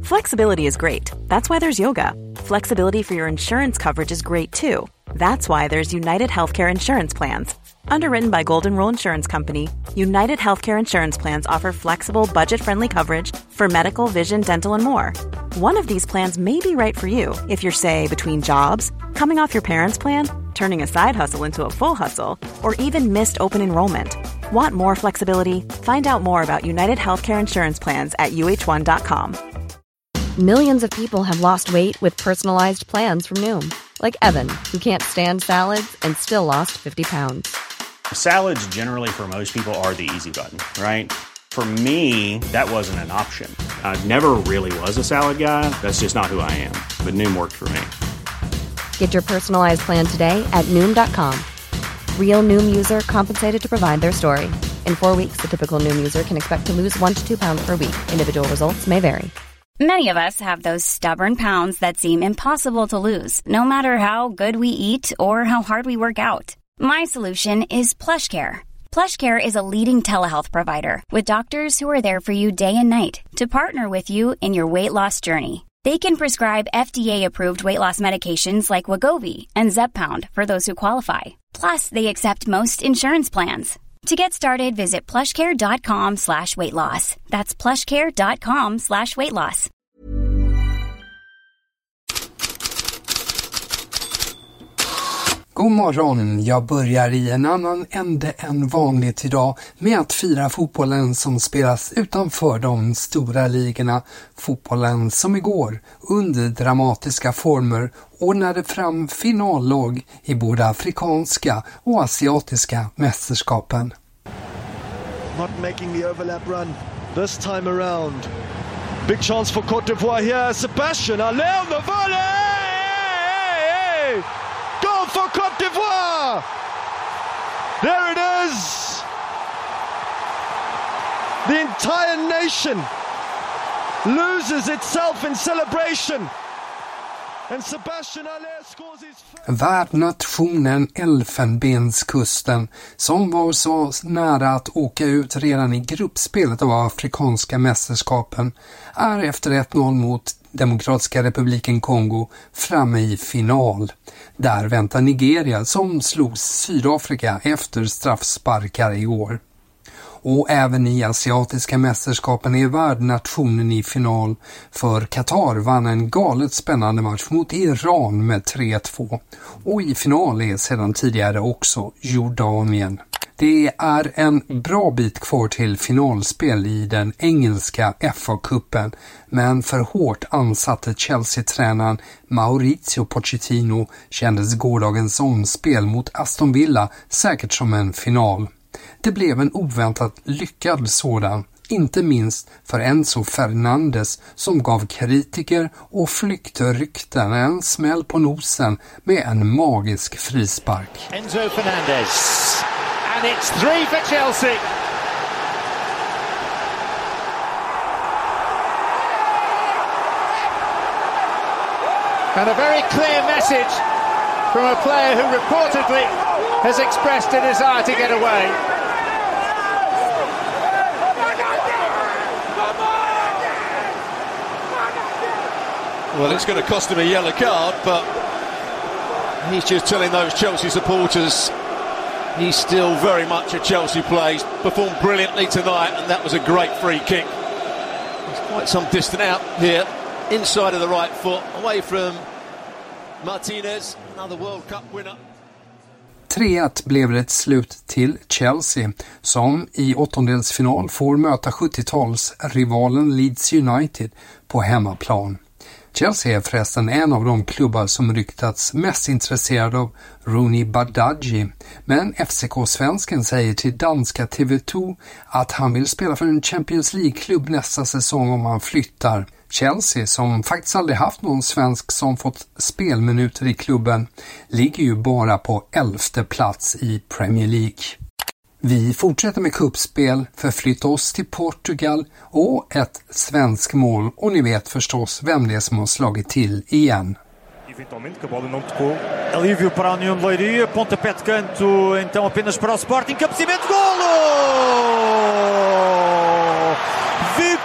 Flexibility is great. That's why there's yoga. Flexibility for your insurance coverage is great too. That's why there's United Healthcare Insurance Plans. Underwritten by Golden Rule Insurance Company, United Healthcare Insurance Plans offer flexible, budget-friendly coverage for medical, vision, dental, and more. One of these plans may be right for you if you're, say, between jobs, coming off your parents' plan, turning a side hustle into a full hustle, or even missed open enrollment. Want more flexibility? Find out more about United Healthcare Insurance Plans at uh1.com. Millions of people have lost weight with personalized plans from Noom. Like Evan, who can't stand salads and still lost 50 pounds. Salads generally for most people are the easy button, right? For me, that wasn't an option. I never really was a salad guy. That's just not who I am. But Noom worked for me. Get your personalized plan today at Noom.com. Real Noom user compensated to provide their story. In 4 weeks, the typical Noom user can expect to lose 1 to 2 pounds per week. Individual results may vary. Many of us have those stubborn pounds that seem impossible to lose, no matter how good we eat or how hard we work out. My solution is PlushCare. PlushCare is a leading telehealth provider with doctors who are there for you day and night to partner with you in your weight loss journey. They can prescribe FDA-approved weight loss medications like Wegovy and Zepbound for those who qualify. Plus, they accept most insurance plans. To get started, visit plushcare.com/weightloss. That's plushcare.com/weightloss. God morgon, jag börjar i en annan ände än vanligt idag med att fira fotbollen som spelas utanför de stora ligorna. Fotbollen som igår under dramatiska former ordnade fram finallag i både afrikanska och asiatiska mästerskapen. Not making the overlap run this time around. Big chance for Côte d'Ivoire here. Sebastian Haller on the volley! Goal for Côte d'Ivoire! There it is! The entire nation loses itself in celebration. And Sebastian Haller scores his Värdnationen Elfenbenskusten, som var så nära att åka ut redan i gruppspelet av afrikanska mästerskapen, är efter 1-0 mot Demokratiska republiken Kongo framme i final. Där väntar Nigeria som slog Sydafrika efter straffsparkar i år. Och även i asiatiska mästerskapen är värdnationen i final, för Qatar vann en galet spännande match mot Iran med 3-2. Och i final är sedan tidigare också Jordanien. Det är en bra bit kvar till finalspel i den engelska FA-cupen, men för hårt ansatte Chelsea-tränaren Mauricio Pochettino kändes gårdagens omspel mot Aston Villa säkert som en final. Det blev en oväntat lyckad sådan, inte minst för Enzo Fernandes som gav kritiker och flyktrykten en smäll på nosen med en magisk frispark. Enzo Fernandes, and it's 3 for Chelsea. And a very clear message from a player who reportedly has expressed a desire to get away. Well, it's going to cost him a yellow card, but he's just telling those Chelsea supporters he's still very much a Chelsea player. He's performed brilliantly tonight, and that was a great free kick. He's quite some distance out here, inside of the right foot, away from Martinez, another World Cup winner. 3-1 blev det ett slut till Chelsea, som i åttondelsfinal får möta 70-talsrivalen Leeds United på hemmaplan. Chelsea är förresten en av de klubbar som ryktats mest intresserad av Rooney Badaji, men FCK-svensken säger till danska TV2 att han vill spela för en Champions League-klubb nästa säsong om han flyttar. Chelsea, som faktiskt aldrig haft någon svensk som fått spelminuter i klubben, ligger ju bara på 11:e plats i Premier League. Vi fortsätter med kuppspel, förflytta oss till Portugal och ett svensk mål, och ni vet förstås vem det är som har slagit till igen. Eventualmente, que a bola não tocou. Alívio para a União de Leiria, pontapé de canto, então apenas para o Sporting, cabeceamento, golo! Vitória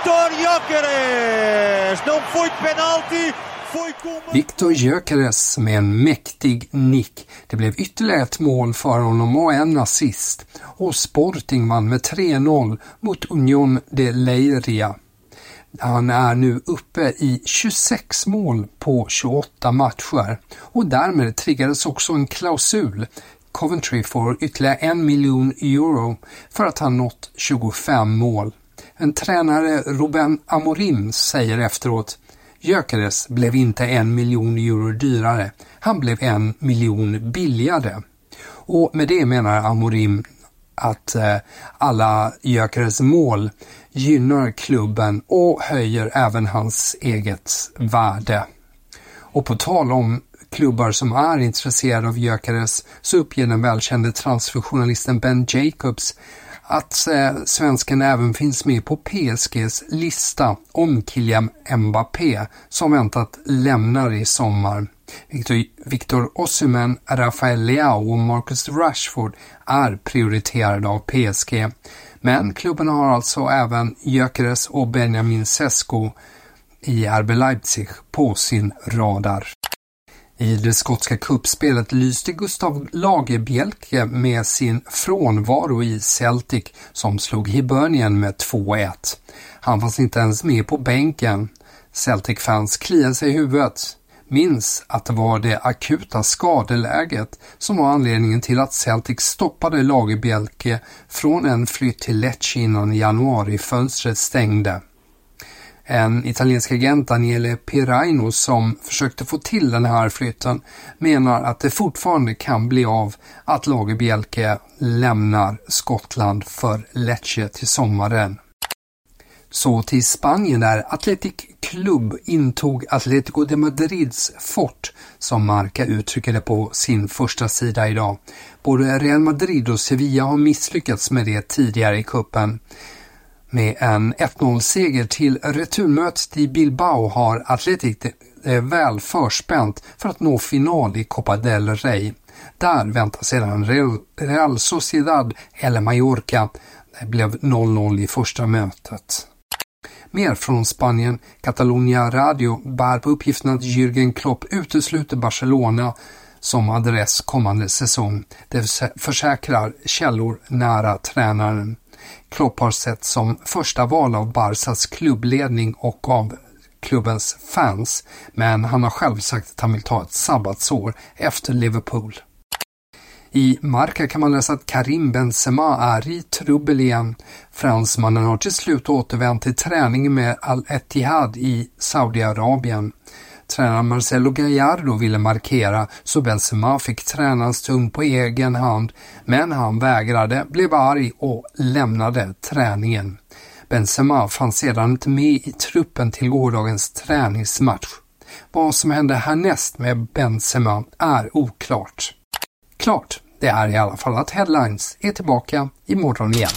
Viktor Gyökeres! Não foi penalty! Viktor Gyökeres med en mäktig nick. Det blev ytterligare ett mål för honom och en assist. Och Sporting vann med 3-0 mot Union de Leiria. Han är nu uppe i 26 mål på 28 matcher. Och därmed triggades också en klausul. Coventry får ytterligare 1 miljon euro för att han nått 25 mål. En tränare, Ruben Amorim, säger efteråt: Gyökeres blev inte 1 miljon euro dyrare, han blev 1 miljon billigare. Och med det menar Amorim att alla Gyökeres mål gynnar klubben och höjer även hans eget värde. Och på tal om klubbar som är intresserade av Gyökeres så uppger den välkände transferjournalisten Ben Jacobs att svensken även finns med på PSGs lista om Kylian Mbappé som väntat lämnar i sommar. Victor Osimhen, Rafael Leao och Marcus Rashford är prioriterade av PSG. Men klubben har alltså även Gyökeres och Benjamin Sesko i RB Leipzig på sin radar. I det skotska kuppspelet lyste Gustav Lagerbielke med sin frånvaro i Celtic som slog Hibernian med 2-1. Han fanns inte ens med på bänken. Celtic-fans kliade sig i huvudet. Minns att det var det akuta skadeläget som var anledningen till att Celtic stoppade Lagerbielke från en flytt till Lecce innan januari-fönstret stängde. En italiensk agent, Daniele Piraino, som försökte få till den här flytten menar att det fortfarande kan bli av att Lagerbielke lämnar Skottland för Lecce till sommaren. Så till Spanien där Athletic Club intog Atletico de Madrids fort, som Marca uttrycker det på sin första sida idag. Både Real Madrid och Sevilla har misslyckats med det tidigare i kuppen. Med en 1-0-seger till returmötet i Bilbao har Athletic väl förspänt för att nå final i Copa del Rey. Där väntar sedan Real Sociedad eller Mallorca. Det blev 0-0 i första mötet. Mer från Spanien. Catalonia Radio bär på uppgiften att Jürgen Klopp utesluter Barcelona som adress kommande säsong. Det försäkrar källor nära tränaren. Klopp har sett som första val av Barças klubbledning och av klubbens fans, men han har själv sagt att han vill ta ett sabbatsår efter Liverpool. I Marca kan man läsa att Karim Benzema är i trubbel igen. Fransmannen har till slut återvänt till träning med Al-Ettihad i Saudiarabien. Tränaren Marcelo Gallardo ville markera så Benzema fick träna en stund på egen hand, men han vägrade, blev arg och lämnade träningen. Benzema fanns sedan inte med i truppen till gårdagens träningsmatch. Vad som hände härnäst med Benzema är oklart. Klart, det är i alla fall att Headlines är tillbaka imorgon igen.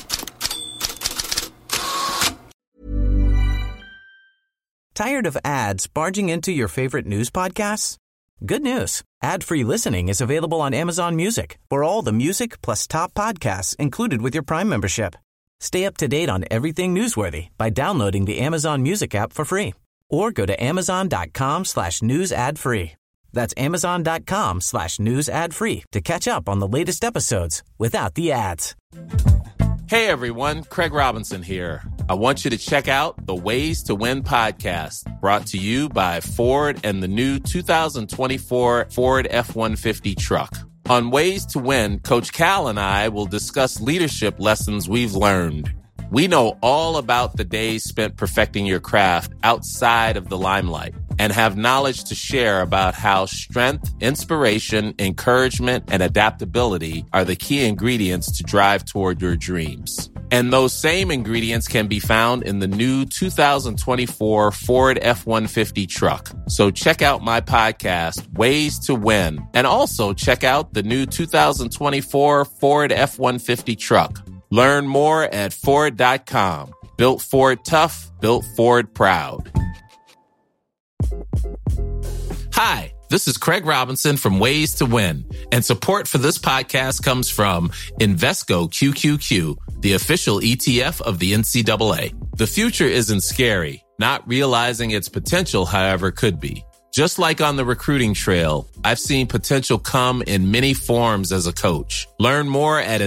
Tired of ads barging into your favorite news podcasts? Good news. Ad-free listening is available on Amazon Music for all the music plus top podcasts included with your Prime membership. Stay up to date on everything newsworthy by downloading the Amazon Music app for free or go to amazon.com/news ad free. That's amazon.com/news ad free to catch up on the latest episodes without the ads. Hey everyone, Craig Robinson here. I want you to check out the Ways to Win podcast, brought to you by Ford and the new 2024 Ford F-150 truck. On Ways to Win, Coach Cal and I will discuss leadership lessons we've learned. We know all about the days spent perfecting your craft outside of the limelight and have knowledge to share about how strength, inspiration, encouragement, and adaptability are the key ingredients to drive toward your dreams. And those same ingredients can be found in the new 2024 Ford F-150 truck. So check out my podcast, Ways to Win, and also check out the new 2024 Ford F-150 truck. Learn more at Ford.com. Built Ford tough, built Ford proud. Hi, This is Craig Robinson from Ways to Win, and support for this podcast comes from Invesco QQQ, the official ETF of the NCAA. The future isn't scary. Not realizing its potential, however, could be. Just like on the recruiting trail, I've seen potential come in many forms as a coach. Learn more at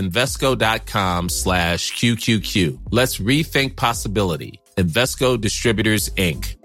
Invesco.com/QQQ. Let's rethink possibility. Invesco Distributors, Inc.